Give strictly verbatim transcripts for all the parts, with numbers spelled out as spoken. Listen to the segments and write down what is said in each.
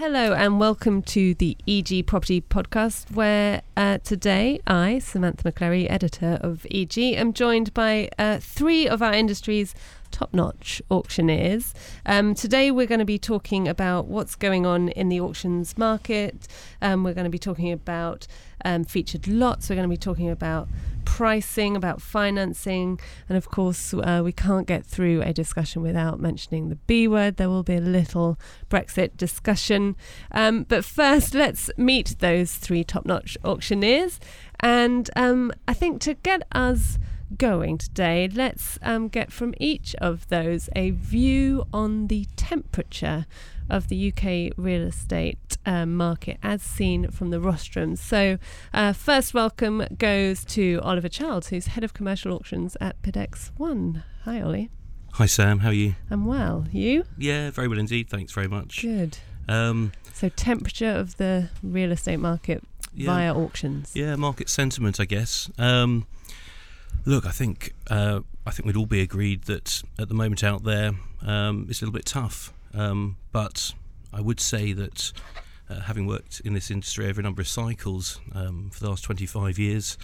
Hello and welcome to the E G Property Podcast, where uh, today I, Samantha McClary, editor of E G, am joined by uh, three of our industry's top-notch auctioneers. Um, today we're going to be talking about what's going on in the auctions market. Um, we're going to be talking about um, featured lots. We're going to be talking about pricing, about financing, and of course uh, we can't get through a discussion without mentioning the B word. There will be a little Brexit discussion. Um, but first, let's meet those three top-notch auctioneers. And um, I think to get us going today, let's um, get from each of those a view on the temperature of the U K real estate uh, market as seen from the rostrums. So uh, first welcome goes to Oliver Childs, who's Head of Commercial Auctions at Bidex One. Hi, Ollie. Hi, Sam. How are you? I'm well. You? Yeah, very well indeed. Thanks very much. Good. Um, so temperature of the real estate market yeah, via auctions. Yeah, market sentiment, I guess. Um, look, I think uh, I think we'd all be agreed that at the moment out there um, it's a little bit tough. Um, but I would say that uh, having worked in this industry over a number of cycles um, for the last twenty-five years,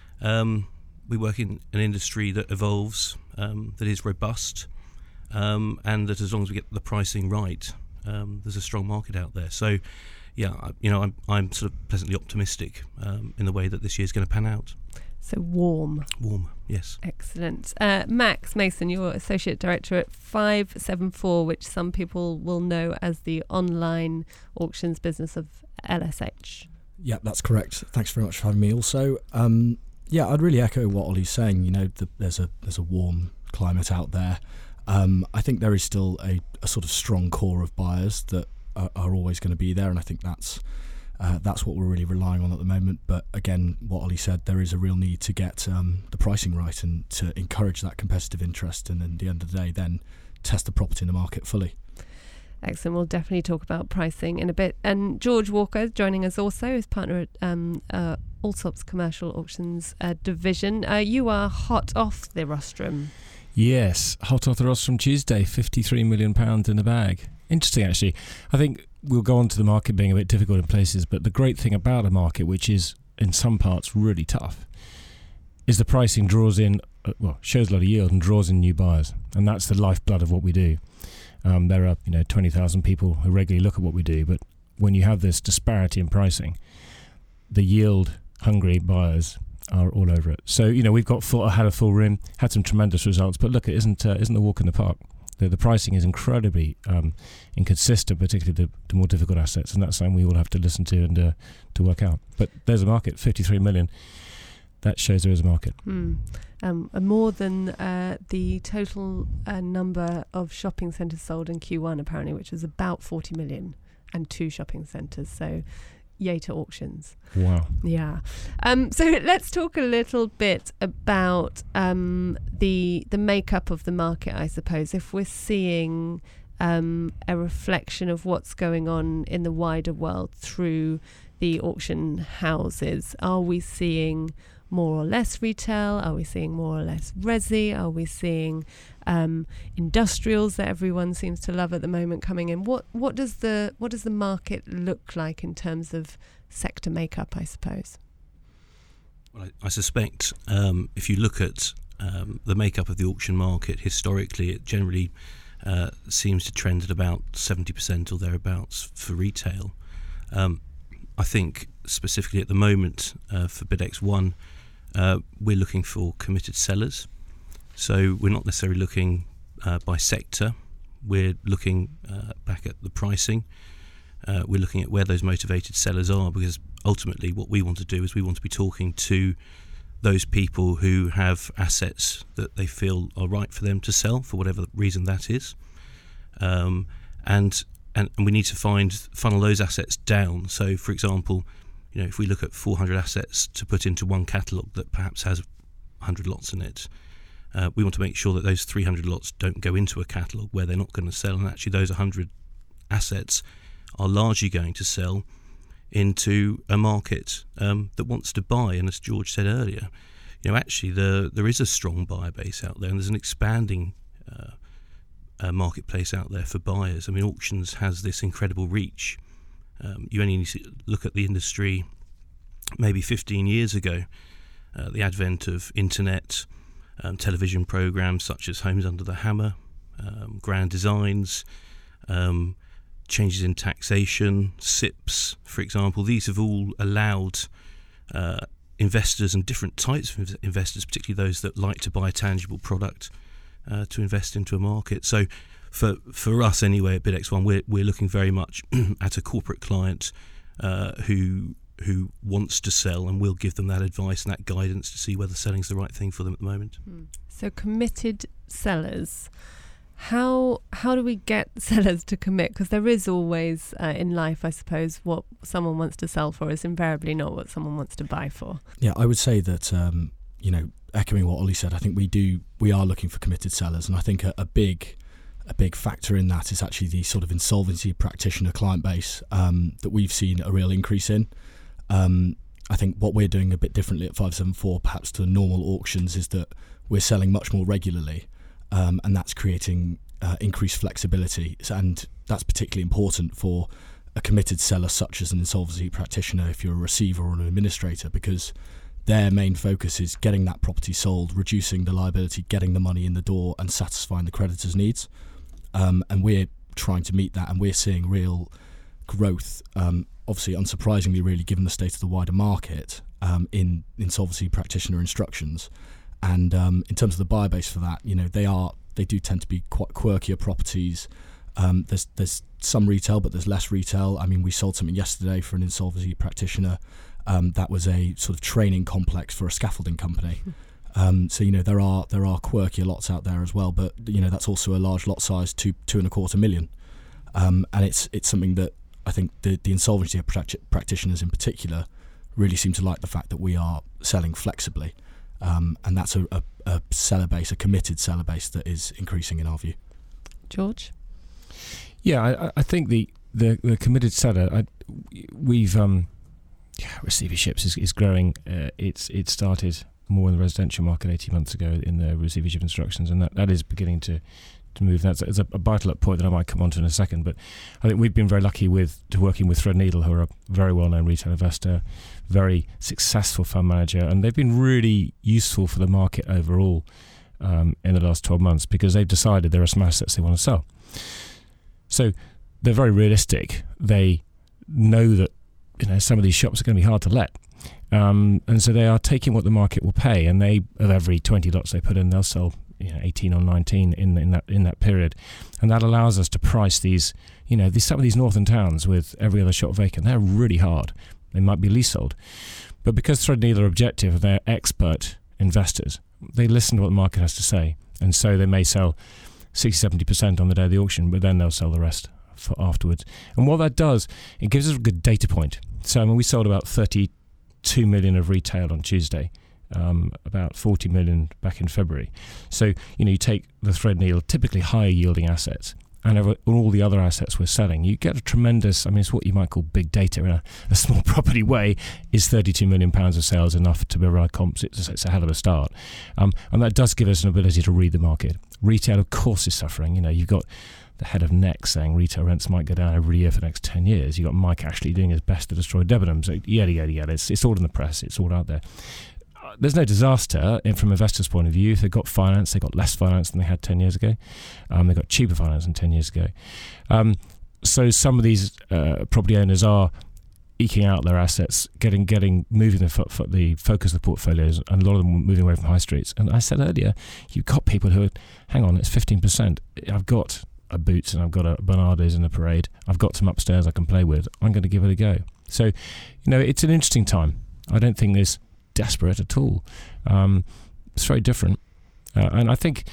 um, we work in an industry that evolves, um, that is robust, um, and that as long as we get the pricing right, um, there's a strong market out there. So, yeah, I, you know, I'm, I'm sort of pleasantly optimistic um, in the way that this year's going to pan out. So warm. Warm, yes. Excellent. Uh, Max Mason, you're Associate Director at five seven four, which some people will know as the online auctions business of L S H. Yeah, that's correct. Thanks very much for having me also. Um, yeah, I'd really echo what Ollie's saying. You know, the, there's a there's a warm climate out there. Um, I think there is still a, a sort of strong core of buyers that are, are always going to be there, and I think that's Uh, that's what we're really relying on at the moment. But again, what Ollie said, there is a real need to get um, the pricing right and to encourage that competitive interest, and at the end of the day then test the property in the market fully. Excellent. We'll definitely talk about pricing in a bit. And George Walker joining us also as partner at um, uh, Allsops Commercial Auctions uh, division. Uh, you are hot off the rostrum. Yes, hot off the rostrum Tuesday, fifty-three million pounds in the bag. Interesting, actually. I think we'll go on to the market being a bit difficult in places, but the great thing about a market, which is in some parts really tough, is the pricing draws in, uh, well, shows a lot of yield and draws in new buyers. And that's the lifeblood of what we do. Um, there are, you know, twenty thousand people who regularly look at what we do, but when you have this disparity in pricing, the yield-hungry buyers are all over it. So, you know, we've got full, had a full room, had some tremendous results, but look, it isn't, uh, isn't a walk in the park. The, the pricing is incredibly um, inconsistent, particularly the, the more difficult assets, and that's something we all have to listen to and uh, to work out. But there's a market, fifty-three million. That shows there is a market. Mm. Um, more than uh, the total uh, number of shopping centres sold in Q one, apparently, which was about forty million, and two shopping centres. So yay to auctions. Wow. Yeah. Um, so let's talk a little bit about um, the the makeup of the market, I suppose. If we're seeing um, a reflection of what's going on in the wider world through the auction houses, are we seeing more or less retail? Are we seeing more or less resi? Are we seeing um, industrials that everyone seems to love at the moment coming in? What what does the what does the market look like in terms of sector makeup, I suppose? Well, I, I suspect um, if you look at um, the makeup of the auction market historically, it generally uh, seems to trend at about seventy percent or thereabouts for retail. Um, I think specifically at the moment uh, for Bidex One, uh, we're looking for committed sellers. So we're not necessarily looking uh, by sector. We're looking uh, back at the pricing. Uh, we're looking at where those motivated sellers are, because ultimately what we want to do is we want to be talking to those people who have assets that they feel are right for them to sell for whatever reason that is. Um, and, and and we need to find funnel those assets down. So, for example, you know, if we look at four hundred assets to put into one catalogue that perhaps has one hundred lots in it, uh, we want to make sure that those three hundred lots don't go into a catalogue where they're not going to sell, and actually those one hundred assets are largely going to sell into a market um, that wants to buy. And as George said earlier, you know, actually the, there is a strong buyer base out there, and there's an expanding uh, uh, marketplace out there for buyers. I mean, auctions has this incredible reach Um, you only need to look at the industry maybe fifteen years ago, uh, the advent of internet, um, television programs such as Homes Under the Hammer, um, Grand Designs, um, changes in taxation, S I Ps, for example. These have all allowed uh, investors and different types of investors, particularly those that like to buy a tangible product, uh, to invest into a market. So for for us anyway at BidX one, we're, we're looking very much at a corporate client uh, who who wants to sell, and we'll give them that advice and that guidance to see whether selling's the right thing for them at the moment. So committed sellers. How how do we get sellers to commit? Because there is always uh, in life, I suppose, what someone wants to sell for is invariably not what someone wants to buy for. Yeah, I would say that, um, you know, echoing what Ollie said, I think we do we are looking for committed sellers, and I think a, a big a big factor in that is actually the sort of insolvency practitioner client base um, that we've seen a real increase in. Um, I think what we're doing a bit differently at five seven four, perhaps to normal auctions, is that we're selling much more regularly. Um, and that's creating uh, increased flexibility, and that's particularly important for a committed seller such as an insolvency practitioner if you're a receiver or an administrator, because their main focus is getting that property sold, reducing the liability, getting the money in the door and satisfying the creditor's needs. Um, and we're trying to meet that, and we're seeing real growth, um, obviously unsurprisingly really given the state of the wider market, um, in insolvency practitioner instructions. And um, in terms of the buyer base for that, you know, they are they do tend to be quite quirkier properties. Um, there's there's some retail, but there's less retail. I mean, we sold something yesterday for an insolvency practitioner. Um, that was a sort of training complex for a scaffolding company. Um, so you know there are there are quirkier lots out there as well, but you know that's also a large lot size, two two and a quarter million. Um, and it's it's something that I think the the insolvency practitioners in particular really seem to like, the fact that we are selling flexibly. Um, and that's a, a, a seller base, a committed seller base that is increasing in our view. George? Yeah, I, I think the, the, the committed seller, I, we've um, yeah, receiverships is, is growing. Uh, it's it started more in the residential market eighteen months ago in the receivership instructions, and that, that is beginning to, to move. That's it's a, a vital up point that I might come on to in a second. But I think we've been very lucky with to working with Threadneedle, who are a very well-known retail investor, very successful fund manager, and they've been really useful for the market overall um, in the last twelve months, because they've decided there are some assets they want to sell. So they're very realistic. They know that you know some of these shops are going to be hard to let, um, and so they are taking what the market will pay. And they, of every twenty lots they put in, they'll sell you know, eighteen or nineteen in in that in that period, and that allows us to price these. You know, these, some of these northern towns with every other shop vacant, they're really hard. They might be leasehold. But because Threadneedle are objective, they're expert investors, they listen to what the market has to say. And so they may sell sixty, seventy percent on the day of the auction, but then they'll sell the rest for afterwards. And what that does, it gives us a good data point. So I mean, we sold about thirty-two million of retail on Tuesday, um, about forty million back in February. So, you know, you take the Threadneedle, typically higher yielding assets, and over all the other assets we're selling, you get a tremendous, I mean, it's what you might call big data in a, a small property way. Is thirty-two million pounds of sales enough to provide comps? It's, it's a hell of a start. Um, and that does give us an ability to read the market. Retail, of course, is suffering. You know, you've got the head of N E C saying retail rents might go down every year for the next ten years. You've got Mike Ashley doing his best to destroy Debenhams. So yada, yada, yada. It's, it's all in the press. It's all out there. There's no disaster in, from investors' point of view. If they've got finance, they've got less finance than they had ten years ago. Um, they've got cheaper finance than ten years ago. Um, so some of these uh, property owners are eking out their assets, getting, getting, moving the, fo- fo- the focus of the portfolios, and a lot of them moving away from high streets. And I said earlier, you've got people who are, hang on, it's fifteen percent. I've got a Boots and I've got a Bernardo's in a Parade. I've got some upstairs I can play with. I'm going to give it a go. So, you know, it's an interesting time. I don't think there's desperate at all. Um, it's very different. Uh, and I think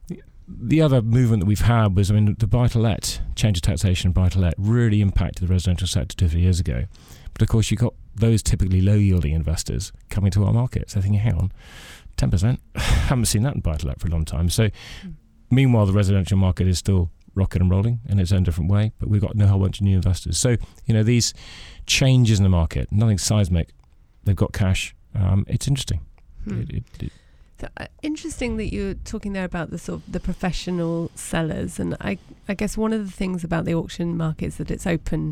the other movement that we've had was, I mean, the buy-to-let, change of taxation buy-to-let really impacted the residential sector two or three years ago. But of course, you've got those typically low-yielding investors coming to our markets. They're thinking, hang on, ten percent? Haven't seen that in buy-to-let for a long time. So mm. meanwhile, the residential market is still rocking and rolling in its own different way, but we've got a whole bunch of new investors. So, you know, these changes in the market, nothing seismic, they've got cash. Um, it's interesting. Hmm. It, it, it, so, uh, interesting that you're talking there about the sort of the professional sellers, and I, I guess one of the things about the auction market is that it's open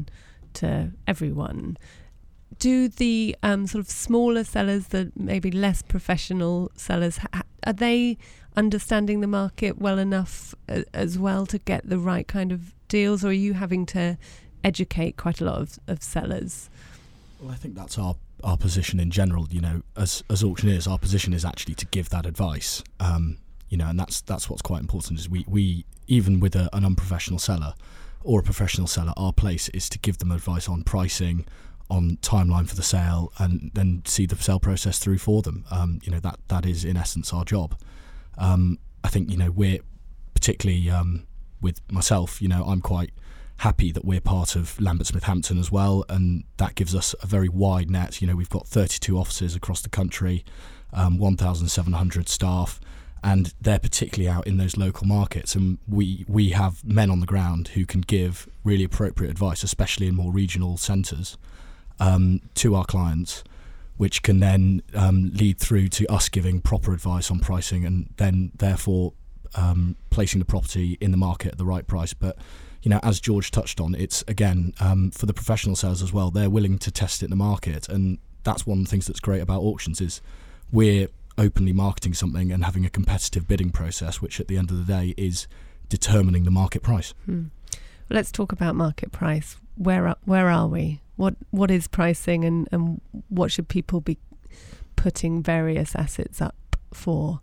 to everyone. Do the um, sort of smaller sellers, the maybe less professional sellers, ha- are they understanding the market well enough uh, as well to get the right kind of deals, or are you having to educate quite a lot of, of sellers? Well, I think that's our our position in general. You know, as as auctioneers, our position is actually to give that advice. Um, you know, and that's that's what's quite important. Is we we even with a, an unprofessional seller or a professional seller, our place is to give them advice on pricing, on timeline for the sale, and then see the sale process through for them. Um, you know, that that is in essence our job. Um, I think, you know, we're particularly um, with myself, you know, I'm quite happy that we're part of Lambert Smith Hampton as well, and that gives us a very wide net. You know, we've got thirty-two offices across the country, um, one thousand seven hundred staff, and they're particularly out in those local markets, and we we have men on the ground who can give really appropriate advice, especially in more regional centres, um, to our clients, which can then um, lead through to us giving proper advice on pricing, and then therefore um, placing the property in the market at the right price. But, you know, as George touched on, it's again um, for the professional sellers as well. They're willing to test it in the market, and that's one of the things that's great about auctions is we're openly marketing something and having a competitive bidding process, which at the end of the day is determining the market price. Hmm. Well, let's talk about market price. Where are, where are we? What what is pricing, and, and what should people be putting various assets up for?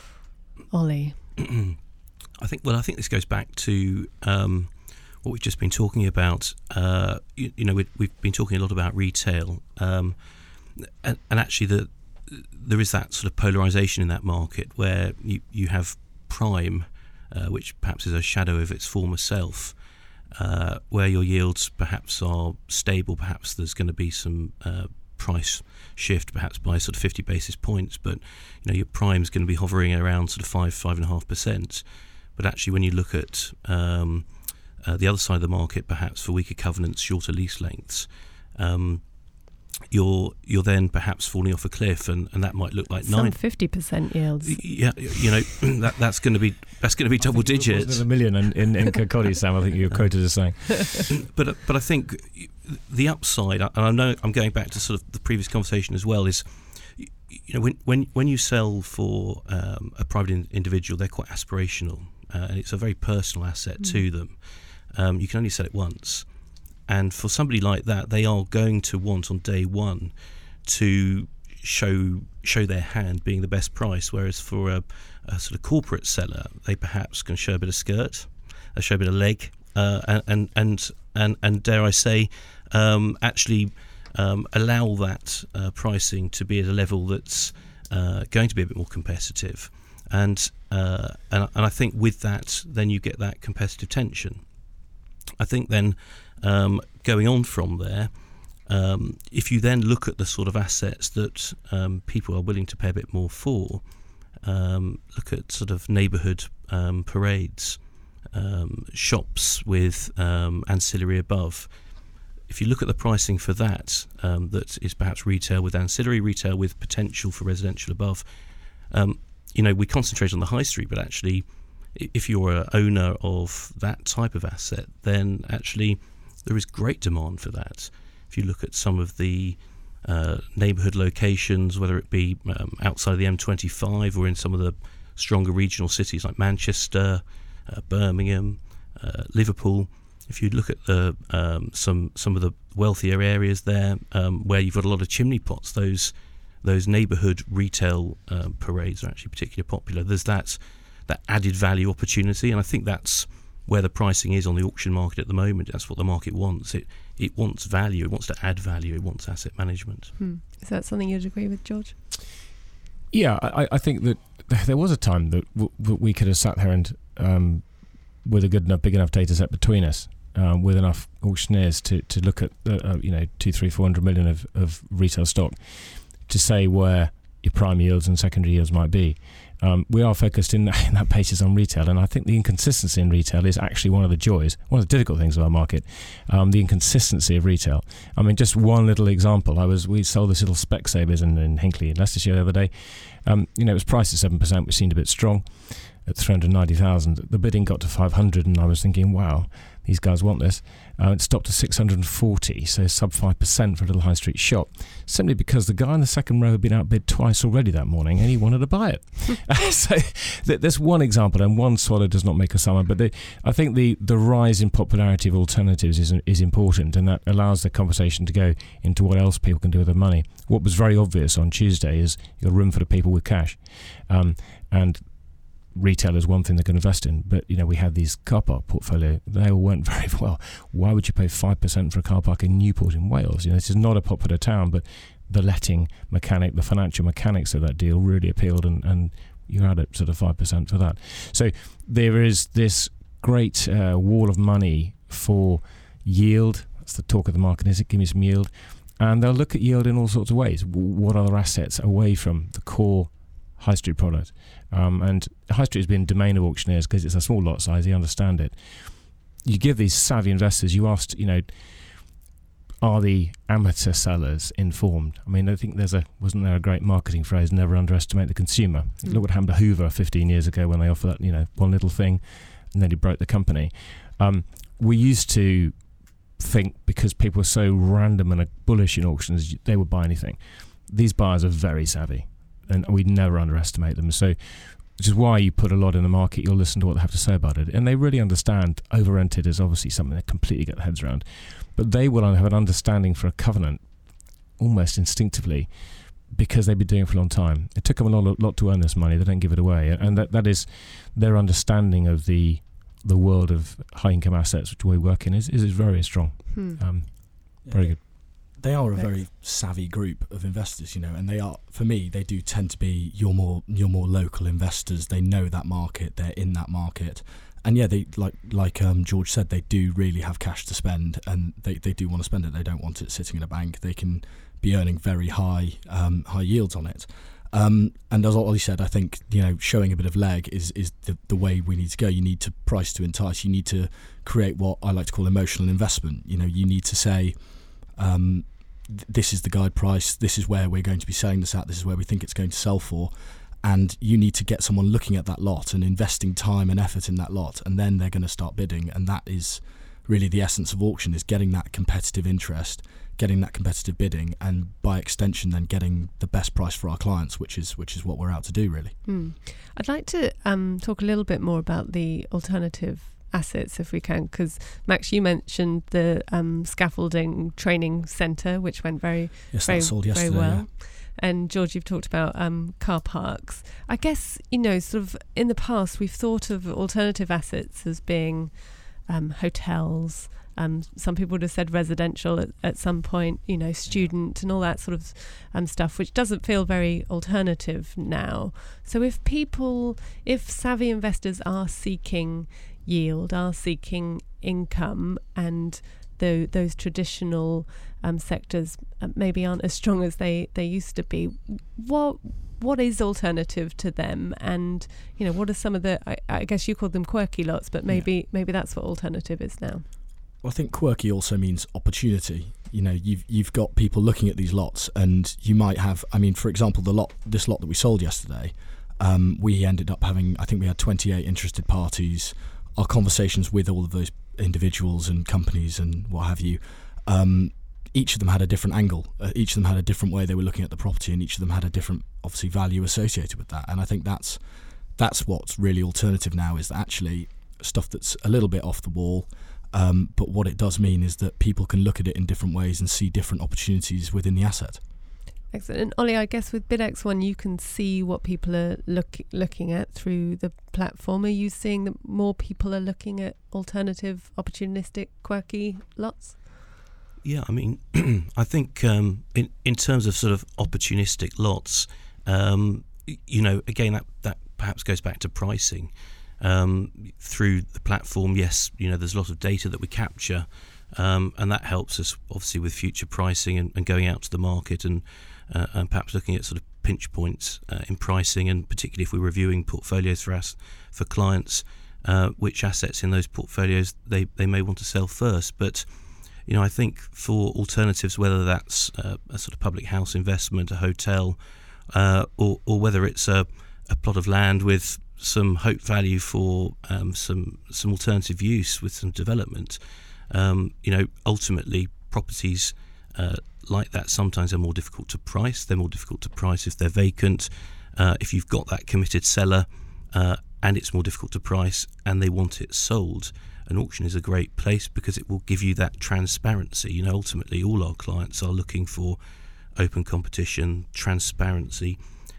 Ollie, I think. Well, I think this goes back to um, what we've just been talking about. Uh, you, you know, we, we've been talking a lot about retail, um, and, and actually, the there is that sort of polarisation in that market where you you have prime, uh, which perhaps is a shadow of its former self. Uh, where your yields perhaps are stable, perhaps there's going to be some uh, price shift, perhaps by sort of fifty basis points, but you know your prime's going to be hovering around sort of five, five and a half percent. But actually, when you look at um, uh, the other side of the market, perhaps for weaker covenants, shorter lease lengths, um, you're you're then perhaps falling off a cliff, and, and that might look like some nine fifty percent yields. Yeah, you know that that's going to be that's going to be double digits. Wasn't it a million in in, in Kirkcaldy, Sam? I think you were quoted as saying. but but I think the upside, and I know I'm going back to sort of the previous conversation as well, is you know when when when you sell for um, a private in, individual, they're quite aspirational, uh, and it's a very personal asset mm. to them. Um, you can only sell it once. And for somebody like that, they are going to want on day one to show show their hand being the best price. Whereas for a, a sort of corporate seller, they perhaps can show a bit of skirt, uh, show a bit of leg, uh, and, and and and and dare I say, um, actually um, allow that uh, pricing to be at a level that's uh, going to be a bit more competitive. And uh, and and I think with that, then you get that competitive tension. I think then. Um, going on from there, um, if you then look at the sort of assets that um, people are willing to pay a bit more for, um, look at sort of neighbourhood um, parades, um, shops with um, ancillary above. If you look at the pricing for that, um, that is perhaps retail with ancillary, retail with potential for residential above, um, you know, we concentrate on the high street, but actually, if you're an owner of that type of asset, then actually there is great demand for that. If you look at some of the uh, neighbourhood locations, whether it be um, outside of the M twenty-five or in some of the stronger regional cities like Manchester, uh, Birmingham, uh, Liverpool, if you look at the um, some some of the wealthier areas there um, where you've got a lot of chimney pots, those those neighbourhood retail um, parades are actually particularly popular. There's that that added value opportunity, and I think that's where the pricing is on the auction market at the moment. That's what the market wants. It it wants value. It wants to add value. It wants asset management. Hmm. Is that something you'd agree with, George? Yeah, I, I think that there was a time that, w- that we could have sat there and um, with a good enough, big enough data set between us, um, with enough auctioneers to, to look at uh, uh, you know two, three, four hundred million of, of retail stock to say where your prime yields and secondary yields might be. Um, we are focused in that, in that basis on retail, and I think the inconsistency in retail is actually one of the joys, one of the difficult things of our market, um, the inconsistency of retail. I mean, just one little example. I was we sold this little Specsavers in, in Hinckley in Leicestershire the other day. Um, you know, it was priced at seven percent, which seemed a bit strong at three hundred ninety thousand. The bidding got to five hundred, and I was thinking, wow, the these guys want this. Uh, it stopped at six hundred forty, so sub five percent for a little high street shop, simply because the guy in the second row had been outbid twice already that morning and he wanted to buy it. So th- there's one example, and one swallow does not make a summer, but the, I think the, the rise in popularity of alternatives is, is important, and that allows the conversation to go into what else people can do with their money. What was very obvious on Tuesday is you've got a room full of people with cash. Um, and retail is one thing they can invest in, but you know, we had these car park portfolio, they all went very well. Why would you pay five percent for a car park in Newport in Wales? You know, this is not a popular town, but the letting mechanic, the financial mechanics of that deal really appealed, and, and you had it sort of five percent for that. So there is this great uh, wall of money for yield. That's the talk of the market, is it? Give me some yield. And they'll look at yield in all sorts of ways. What other assets away from the core high street product? Um, and high street has been domain of auctioneers because it's a small lot size, they understand it. You give these savvy investors, you asked, you know, are the amateur sellers informed? I mean, I think there's a, wasn't there a great marketing phrase, never underestimate the consumer? Mm. Look what happened to Hoover fifteen years ago when they offered that, you know, one little thing, and then he broke the company. Um, we used to think because people were so random and bullish in auctions, they would buy anything. These buyers are very savvy, and we never underestimate them. So, which is why you put a lot in the market. You'll listen to what they have to say about it, and they really understand. Over-rented is obviously something they completely get their heads around, but they will have an understanding for a covenant almost instinctively because they've been doing it for a long time. It took them a lot, lot to earn this money. They don't give it away, and that that is their understanding of the the world of high-income assets, which we work in, is is very strong. Hmm. Um, very good. They are a very savvy group of investors, you know, and they are, for me, they do tend to be your more your more local investors. They know that market, they're in that market, and yeah, they like like um, George said, they do really have cash to spend, and they, they do want to spend it. They don't want it sitting in a bank. They can be earning very high um, high yields on it. Um, and as Ollie said, I think, you know, showing a bit of leg is is the, the way we need to go. You need to price to entice. You need to create what I like to call emotional investment. You know, you need to say, Um, th- this is the guide price, this is where we're going to be selling this at, this is where we think it's going to sell for, and you need to get someone looking at that lot and investing time and effort in that lot, and then they're going to start bidding. And that is really the essence of auction, is getting that competitive interest, getting that competitive bidding, and by extension then getting the best price for our clients, which is which is what we're out to do, really. Hmm. I'd like to um, talk a little bit more about the alternative assets if we can, because Max, you mentioned the um, scaffolding training centre, which went very, yes, very, that sold very yesterday, well. Yeah. And George, you've talked about um, car parks. I guess, you know, sort of in the past, we've thought of alternative assets as being um, hotels. Um, some people would have said residential at, at some point, you know, student and all that sort of um, stuff, which doesn't feel very alternative now. So if people, if savvy investors are seeking yield, are seeking income, and the, those traditional um, sectors uh, maybe aren't as strong as they, they used to be, what what is alternative to them? And, you know, what are some of the, I, I guess you called them quirky lots, but maybe yeah. maybe that's what alternative is now. Well, I think quirky also means opportunity. You know, you've you've got people looking at these lots, and you might have, I mean, for example, the lot, this lot that we sold yesterday, um, we ended up having, I think we had twenty-eight interested parties. Our conversations with all of those individuals and companies and what have you, um, each of them had a different angle. Uh, each of them had a different way they were looking at the property, and each of them had a different, obviously, value associated with that. And I think that's that's what's really alternative now, is that actually stuff that's a little bit off the wall. Um, but what it does mean is that people can look at it in different ways and see different opportunities within the asset. Excellent. And Ollie, I guess with BidX One, you can see what people are look, looking at through the platform. Are you seeing that more people are looking at alternative, opportunistic, quirky lots? Yeah, I mean, I think um, in in terms of sort of opportunistic lots, um, you know, again, that, that perhaps goes back to pricing. Um, through the platform, yes, you know, there's a lot of data that we capture, um, and that helps us obviously with future pricing and, and going out to the market and uh, and perhaps looking at sort of pinch points uh, in pricing, and particularly if we're reviewing portfolios for us for clients, uh, which assets in those portfolios they, they may want to sell first. But you know, I think for alternatives, whether that's uh, a sort of public house investment, a hotel, uh, or or whether it's a, a plot of land with some hope value for um, some some alternative use with some development. Um, you know, ultimately, properties uh, like that sometimes are more difficult to price. They're more difficult to price if they're vacant. Uh, if you've got that committed seller, uh, and it's more difficult to price, and they want it sold, an auction is a great place because it will give you that transparency. You know, ultimately, all our clients are looking for open competition, transparency,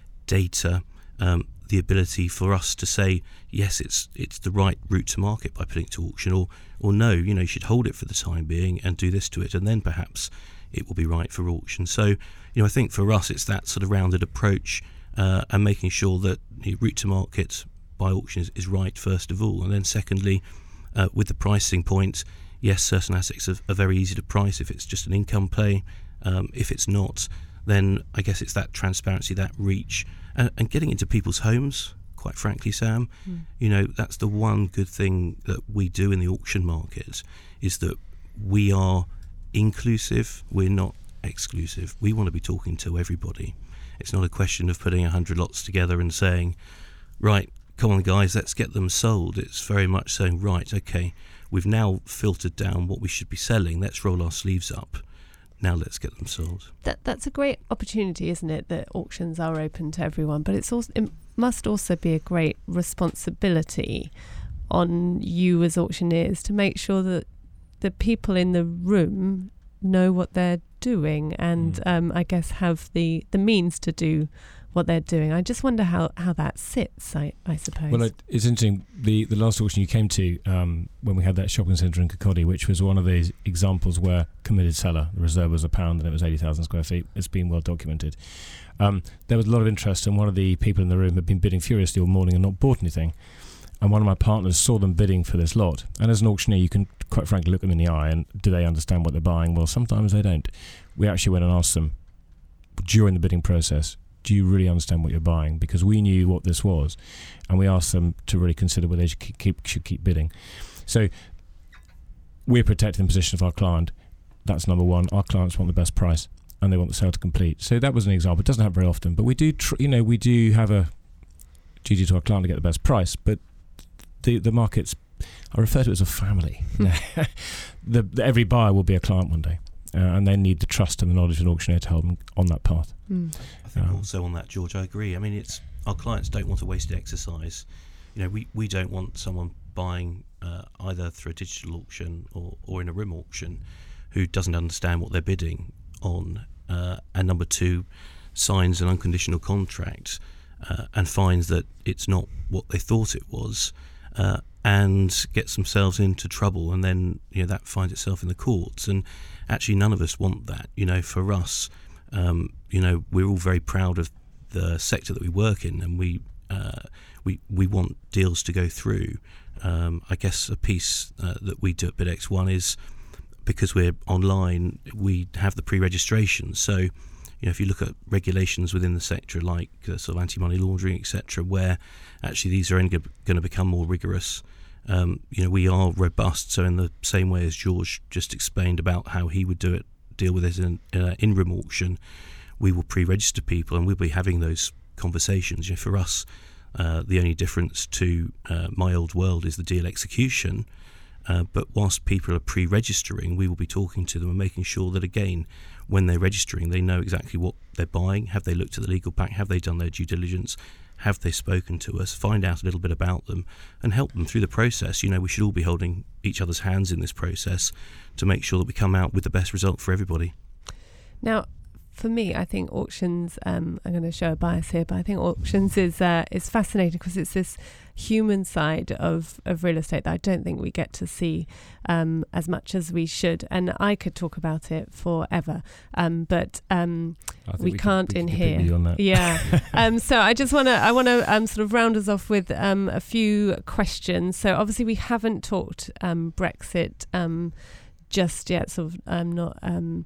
data, um, the ability for us to say, yes, it's it's the right route to market by putting it to auction, or or no, you know, you should hold it for the time being and do this to it, and then perhaps it will be right for auction. So, you know, I think for us, it's that sort of rounded approach uh, and making sure that the route to market by auction is, is right, first of all. And then secondly, uh, with the pricing point, yes, certain assets are, are very easy to price if it's just an income play. Um, if it's not, then I guess it's that transparency, that reach, and, and getting into people's homes, quite frankly, Sam. Mm. You know, that's the one good thing that we do in the auction market, is that we are inclusive, we're not exclusive. We want to be talking to everybody. It's not a question of putting a hundred lots together and saying, right, come on guys, let's get them sold. It's very much saying, right, okay, we've now filtered down what we should be selling, let's roll our sleeves up. Now let's get them sold. That that's a great opportunity, isn't it? That auctions are open to everyone, but it's also it must also be a great responsibility on you as auctioneers to make sure that the people in the room know what they're doing, and mm. um, I guess have the, the means to do what they're doing. I just wonder how, how that sits, I, I suppose. Well, it, it's interesting. The the last auction you came to, um, when we had that shopping centre in Kirkcaldy, which was one of these examples where committed seller, the reserve was a pound and it was eighty thousand square feet. It's been well documented. Um, there was a lot of interest, and one of the people in the room had been bidding furiously all morning and not bought anything. And one of my partners saw them bidding for this lot. And as an auctioneer, you can quite frankly look them in the eye and do they understand what they're buying? Well, sometimes they don't. We actually went and asked them during the bidding process, do you really understand what you're buying? Because we knew what this was, and we asked them to really consider whether they should keep should keep bidding. So we're protecting the position of our client. That's number one. Our clients want the best price, and they want the sale to complete. So that was an example. It doesn't happen very often, but we do, tr- you know, we do have a duty to our client to get the best price. But the the markets, I refer to it as a family. the, the every buyer will be a client one day. Uh, and they need the trust and the knowledge of an auctioneer to help them on that path. Mm. I think um, also on that, George, I agree. I mean, it's our clients don't want a wasted exercise. You know, we, we don't want someone buying uh, either through a digital auction or, or in a room auction who doesn't understand what they're bidding on. Uh, and number two, signs an unconditional contract uh, and finds that it's not what they thought it was. Uh, and gets themselves into trouble, and then, you know, that finds itself in the courts. And actually none of us want that. You know, for us, um, you know, we're all very proud of the sector that we work in, and we uh, we we want deals to go through. Um, I guess a piece uh, that we do at BidX One is, because we're online, we have the pre-registration. So, you know, if you look at regulations within the sector, like uh, sort of anti-money laundering, et cetera, where actually these are only going to become more rigorous. Um, you know, we are robust. So in the same way as George just explained about how he would do it, deal with it in uh, in-room auction, we will pre-register people, and we'll be having those conversations. You know, for us, uh, the only difference to uh, my old world is the deal execution. Uh, but whilst people are pre-registering, we will be talking to them and making sure that, again, when they're registering, they know exactly what they're buying. Have they looked at the legal pack? Have they done their due diligence? Have they spoken to us? Find out a little bit about them and help them through the process. You know, we should all be holding each other's hands in this process to make sure that we come out with the best result for everybody. Now, for me, I think auctions, um, I'm going to show a bias here, but I think auctions is uh, is fascinating because it's this human side of, of real estate that I don't think we get to see um, as much as we should. And I could talk about it forever, um, but um, we, we can't can, we in here. Yeah. um, so I just want to I want to um, sort of round us off with um, a few questions. So obviously we haven't talked um, Brexit um, just yet. Sort of um, not. Um,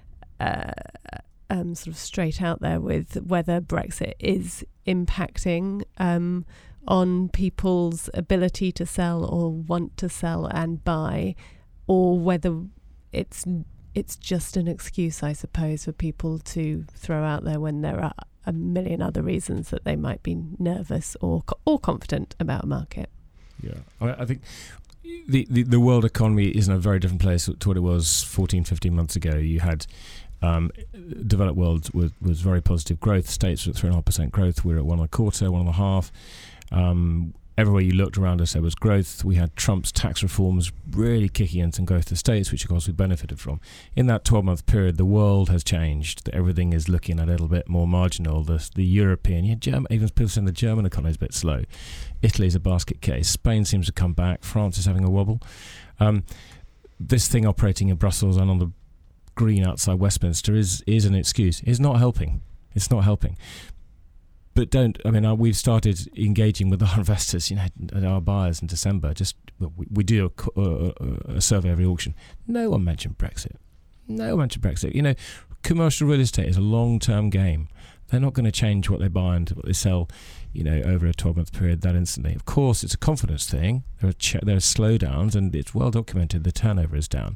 uh, Um, sort of straight out there with whether Brexit is impacting um, on people's ability to sell or want to sell and buy, or whether it's it's just an excuse, I suppose, for people to throw out there when there are a million other reasons that they might be nervous or or confident about a market. Yeah, I, I think the, the the world economy is in a very different place to what it was fourteen, fifteen months ago. You had um, developed world was, was very positive growth. States were at three and a half percent growth. We were at one and a quarter, one and a half. Um, everywhere you looked around us, there was growth. We had Trump's tax reforms really kicking in some growth to states, which of course we benefited from. In that twelve-month period, the world has changed. Everything is looking a little bit more marginal. The, the European, yeah, German, even people saying the German economy is a bit slow. Italy's a basket case. Spain seems to come back. France is having a wobble. Um, this thing operating in Brussels and on the green outside Westminster is is an excuse. It's not helping. It's not helping. But don't, I mean, uh, we've started engaging with our investors, you know, and our buyers in December. Just, well, we, we do a, a, a survey every auction. No one mentioned Brexit. No one mentioned Brexit. You know, commercial real estate is a long-term game. They're not going to change what they buy and what they sell, you know, over a twelve-month period that instantly. Of course, it's a confidence thing. There are ch- there are slowdowns, and it's well documented the turnover is down.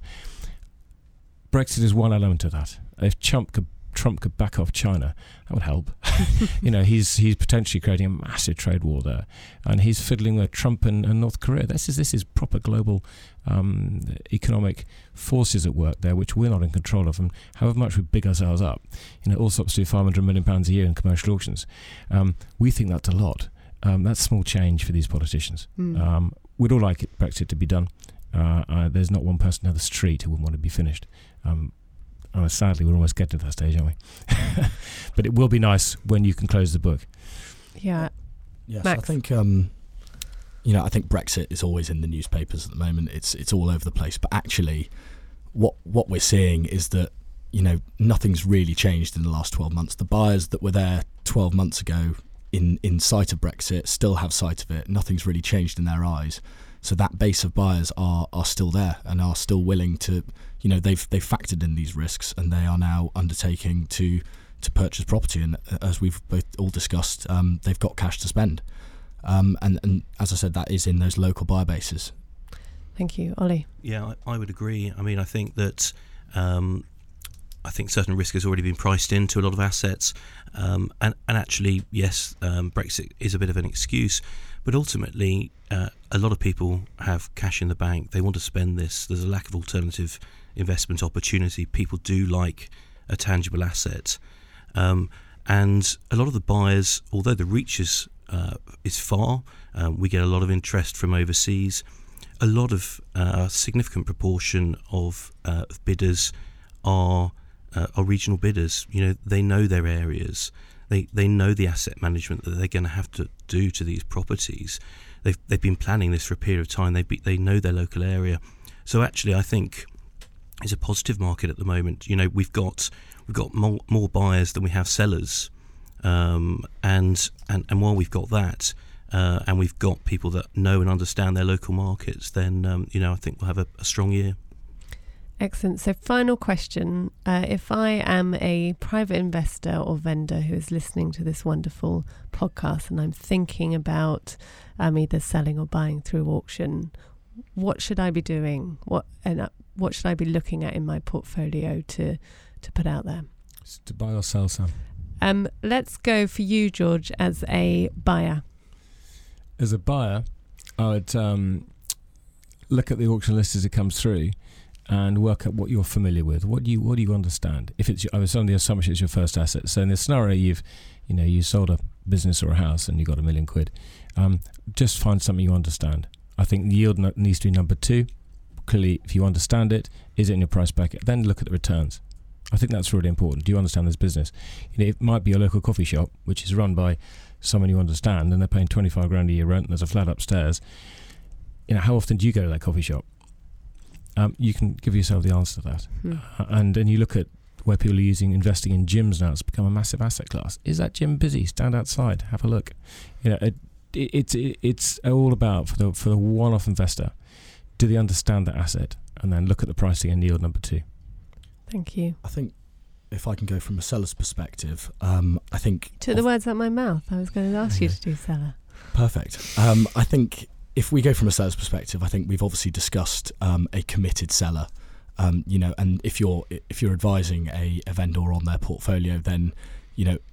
Brexit is one element of that. If Trump could Trump could back off China, that would help. You know, he's he's potentially creating a massive trade war there, and he's fiddling with Trump and, and North Korea. This is this is proper global um, economic forces at work there, which we're not in control of. And however much we big ourselves up, you know, Allsops do five hundred million pounds a year in commercial auctions. Um, we think that's a lot. Um, that's small change for these politicians. Mm. Um, we'd all like it, Brexit to be done. Uh, uh, there's not one person on the street who wouldn't want it to be finished. Um, Uh, sadly, we're almost getting to that stage, aren't we? But it will be nice when you can close the book. Yeah. Yes, Max? I think um, you know, I think Brexit is always in the newspapers at the moment. It's it's all over the place. But actually, what what we're seeing is that, you know, nothing's really changed in the last twelve months. The buyers that were there twelve months ago in in sight of Brexit still have sight of it. Nothing's really changed in their eyes. So that base of buyers are are still there and are still willing to, you know, they've they've factored in these risks and they are now undertaking to to purchase property. And as we've both all discussed, um, they've got cash to spend. Um, and, and as I said, that is in those local buyer bases. Thank you, Ollie. Yeah, I, I would agree. I mean, I think that um, I think certain risk has already been priced into a lot of assets. Um, and, and actually, yes, um, Brexit is a bit of an excuse. But ultimately, uh, a lot of people have cash in the bank. They want to spend this. There's a lack of alternative investment opportunity. People do like a tangible asset. Um, and a lot of the buyers, although the reach is, uh, is far, um, we get a lot of interest from overseas. A lot of, uh, a significant proportion of, uh, of bidders are, uh, are regional bidders. You know, they know their areas. They they know the asset management that they're going to have to do to these properties. They've they've been planning this for a period of time. They be, they know their local area. So actually, I think it's a positive market at the moment. You know, we've got we've got more, more buyers than we have sellers, um, and and and while we've got that, uh, and we've got people that know and understand their local markets, then um, you know, I think we'll have a, a strong year. Excellent. So final question. Uh, if I am a private investor or vendor who is listening to this wonderful podcast and I'm thinking about um, either selling or buying through auction, what should I be doing? What and uh, what should I be looking at in my portfolio to, to put out there? It's to buy or sell, Sam. Um, let's go for you, George, as a buyer. As a buyer, I would um, look at the auction list as it comes through and work out what you're familiar with. What do you what do you understand? If it's, I was on the assumption it's your first asset. So in the scenario you've, you know, you sold a business or a house and you got a million quid, um, just find something you understand. I think the yield needs to be number two. Clearly, if you understand it, is it in your price bracket? Then look at the returns. I think that's really important. Do you understand this business? You know, it might be a local coffee shop which is run by someone you understand, and they're paying twenty-five grand a year rent, and there's a flat upstairs. You know, how often do you go to that coffee shop? Um, you can give yourself the answer to that. Hmm. Uh, and then you look at where people are using investing in gyms now. It's become a massive asset class. Is that gym busy? Stand outside, have a look. You know, it, it, it's it, it's all about for the for the one-off investor. Do they understand that asset? And then look at the pricing and yield number two. Thank you. I think if I can go from a seller's perspective, um, I think took the words out of my mouth. I was going to ask you to do seller. Perfect. Um, I think. If we go from a seller's perspective, I think we've obviously discussed um, a committed seller, um, you know, and if you're if you're advising a, a vendor on their portfolio, then, you know,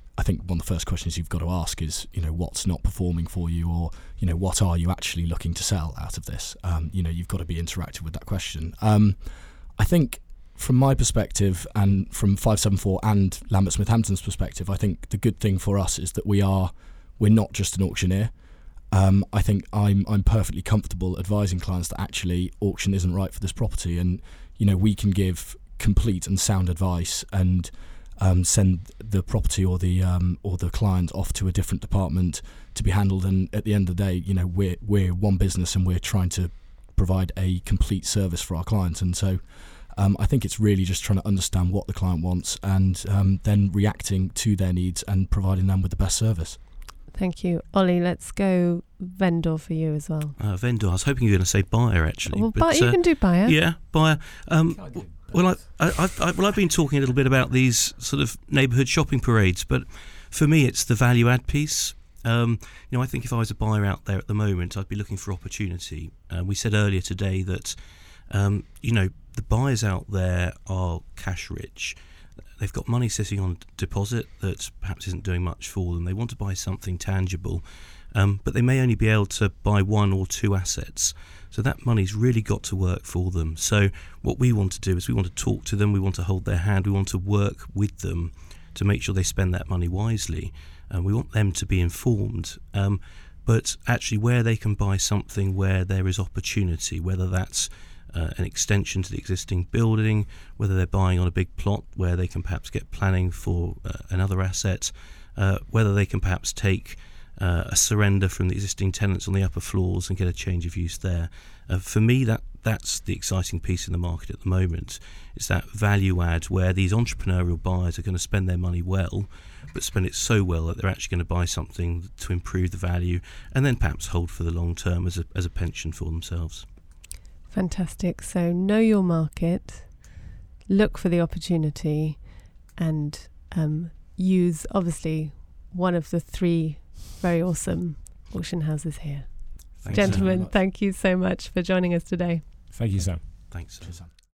I think one of the first questions you've got to ask is, you know, what's not performing for you, or, you know, what are you actually looking to sell out of this? Um, you know, you've got to be interactive with that question. Um, I think from my perspective, and from five seven four and Lambert Smith Hampton's perspective, I think the good thing for us is that we are, we're not just an auctioneer. Um, I think I'm I'm perfectly comfortable advising clients that actually auction isn't right for this property, and, you know, we can give complete and sound advice and um, send the property or the um, or the client off to a different department to be handled. And at the end of the day, you know, we're we're one business and we're trying to provide a complete service for our clients. And so um, I think it's really just trying to understand what the client wants and um, then reacting to their needs and providing them with the best service. Thank you. Ollie, let's go vendor for you as well. Uh, vendor, I was hoping you were going to say buyer, actually. Well, but, but you uh, can do buyer. Yeah, buyer. Um, well, I, I, I, well, I've been talking a little bit about these sort of neighbourhood shopping parades, but for me, it's the value add piece. Um, you know, I think if I was a buyer out there at the moment, I'd be looking for opportunity. Uh, we said earlier today that, um, you know, the buyers out there are cash rich. They've got money sitting on deposit that perhaps isn't doing much for them. They want to buy something tangible, um, but they may only be able to buy one or two assets. So that money's really got to work for them. So what we want to do is we want to talk to them, we want to hold their hand, we want to work with them to make sure they spend that money wisely. And we want them to be informed, um, but actually where they can buy something where there is opportunity, whether that's Uh, an extension to the existing building, whether they're buying on a big plot where they can perhaps get planning for uh, another asset, uh, whether they can perhaps take uh, a surrender from the existing tenants on the upper floors and get a change of use there. Uh, for me, that that's the exciting piece in the market at the moment. It's that value add where these entrepreneurial buyers are going to spend their money well, but spend it so well that they're actually going to buy something to improve the value and then perhaps hold for the long term as a as a pension for themselves. Fantastic. So know your market, look for the opportunity, and um, use, obviously, one of the three very awesome auction houses here. Thanks, Gentlemen, thank you so much for joining us today. Thank you, Sam. Thanks. Cheers, Sam.